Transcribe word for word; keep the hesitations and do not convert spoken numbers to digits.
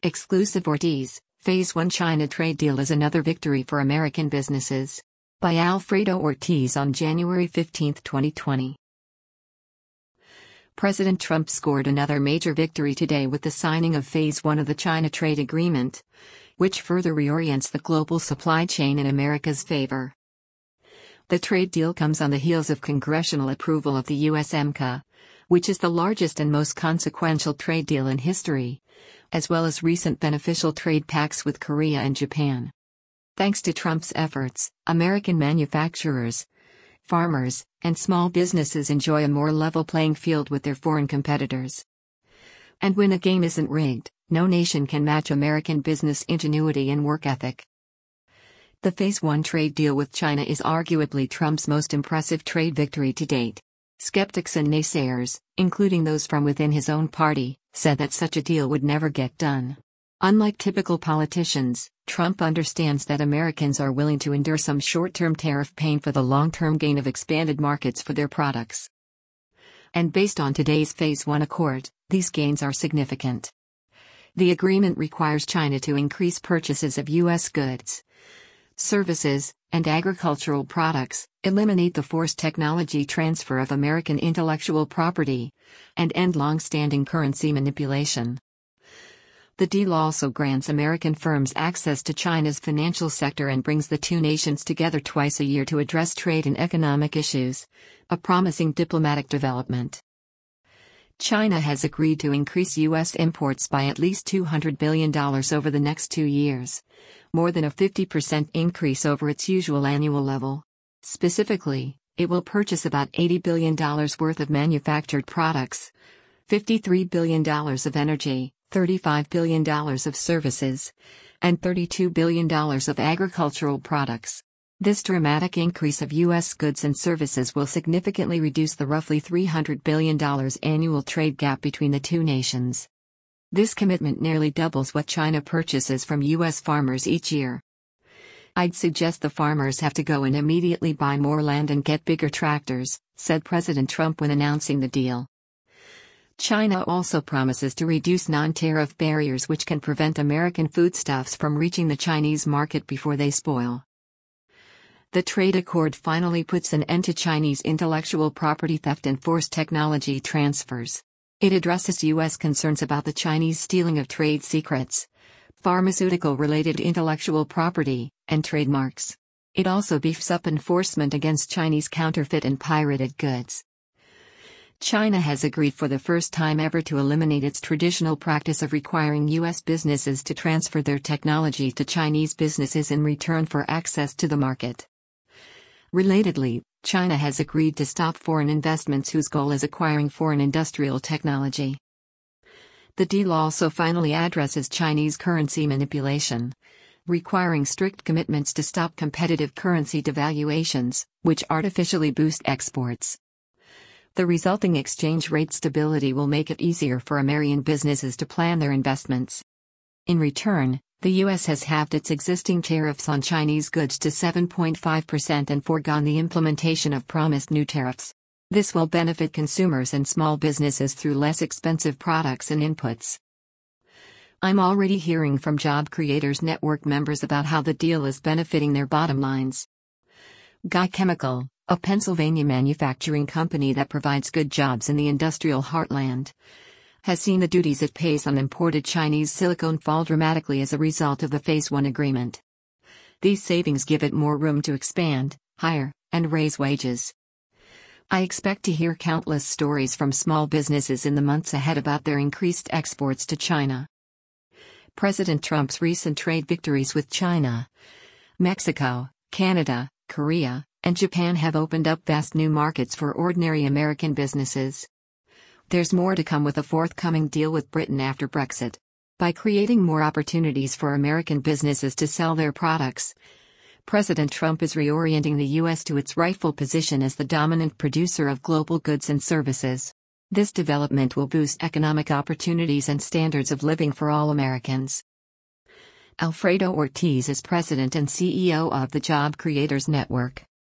Exclusive Ortiz, Phase one China trade deal is another victory for American businesses. By Alfredo Ortiz on January fifteenth, twenty twenty. President Trump scored another major victory today with the signing of Phase one of the China trade agreement, which further reorients the global supply chain in America's favor. The trade deal comes on the heels of congressional approval of the U S M C A, which is the largest and most consequential trade deal in history, as well as recent beneficial trade pacts with Korea and Japan. Thanks to Trump's efforts, American manufacturers, farmers, and small businesses enjoy a more level playing field with their foreign competitors. And when a game isn't rigged, no nation can match American business ingenuity and work ethic. The Phase one trade deal with China is arguably Trump's most impressive trade victory to date. Skeptics and naysayers, including those from within his own party, said that such a deal would never get done. Unlike typical politicians, Trump understands that Americans are willing to endure some short-term tariff pain for the long-term gain of expanded markets for their products. And based on today's Phase one accord, these gains are significant. The agreement requires China to increase purchases of U S goods, services, and agricultural products, eliminate the forced technology transfer of American intellectual property, and end long-standing currency manipulation. The deal also grants American firms access to China's financial sector and brings the two nations together twice a year to address trade and economic issues, a promising diplomatic development. China has agreed to increase U S imports by at least two hundred billion dollars over the next two years, more than a fifty percent increase over its usual annual level. Specifically, it will purchase about eighty billion dollars worth of manufactured products, fifty-three billion dollars of energy, thirty-five billion dollars of services, and thirty-two billion dollars of agricultural products. This dramatic increase of U S goods and services will significantly reduce the roughly three hundred billion dollars annual trade gap between the two nations. This commitment nearly doubles what China purchases from U S farmers each year. "I'd suggest the farmers have to go and immediately buy more land and get bigger tractors," said President Trump when announcing the deal. China also promises to reduce non-tariff barriers which can prevent American foodstuffs from reaching the Chinese market before they spoil. The trade accord finally puts an end to Chinese intellectual property theft and forced technology transfers. It addresses U S concerns about the Chinese stealing of trade secrets, pharmaceutical-related intellectual property, and trademarks. It also beefs up enforcement against Chinese counterfeit and pirated goods. China has agreed for the first time ever to eliminate its traditional practice of requiring U S businesses to transfer their technology to Chinese businesses in return for access to the market. Relatedly, China has agreed to stop foreign investments whose goal is acquiring foreign industrial technology. The deal also finally addresses Chinese currency manipulation, requiring strict commitments to stop competitive currency devaluations, which artificially boost exports. The resulting exchange rate stability will make it easier for American businesses to plan their investments. In return, the U S has halved its existing tariffs on Chinese goods to seven point five percent and foregone the implementation of promised new tariffs. This will benefit consumers and small businesses through less expensive products and inputs. I'm already hearing from Job Creators Network members about how the deal is benefiting their bottom lines. Guy Chemical, a Pennsylvania manufacturing company that provides good jobs in the industrial heartland, has seen the duties it pays on imported Chinese silicone fall dramatically as a result of the Phase one agreement. These savings give it more room to expand, hire, and raise wages. I expect to hear countless stories from small businesses in the months ahead about their increased exports to China. President Trump's recent trade victories with China, Mexico, Canada, Korea, and Japan have opened up vast new markets for ordinary American businesses. There's more to come with a forthcoming deal with Britain after Brexit. By creating more opportunities for American businesses to sell their products, President Trump is reorienting the U S to its rightful position as the dominant producer of global goods and services. This development will boost economic opportunities and standards of living for all Americans. Alfredo Ortiz is president and C E O of the Job Creators Network.